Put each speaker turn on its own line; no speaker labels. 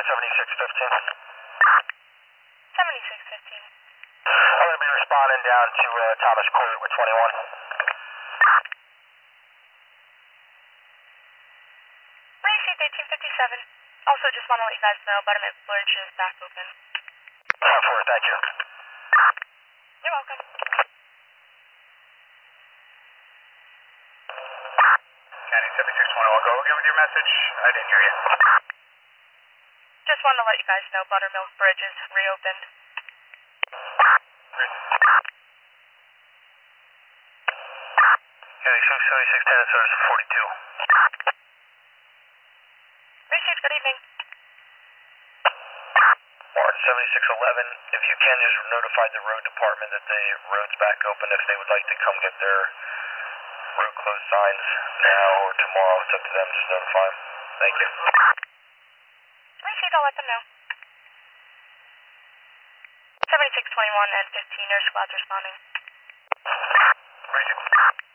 7615.
7615.
I'm going to be responding down to Thomas Court with 21.
We received 1857. Also, just want to let you guys know Buttermilk Bridge is back open.
4, thank you.
You're welcome.
County 7621, go again with your message. I didn't hear you.
Just wanted to let you guys know Buttermilk Bridge is reopened.
County 7610, service 42.
Received, good evening.
Martin 7611, if you can just notify the road department that the road's back open if they would like to come get their road closed signs now or tomorrow. It's up to them, just notify them. Thank you.
Received, I'll let them know. 7621 and 15, air squad's responding.
Received.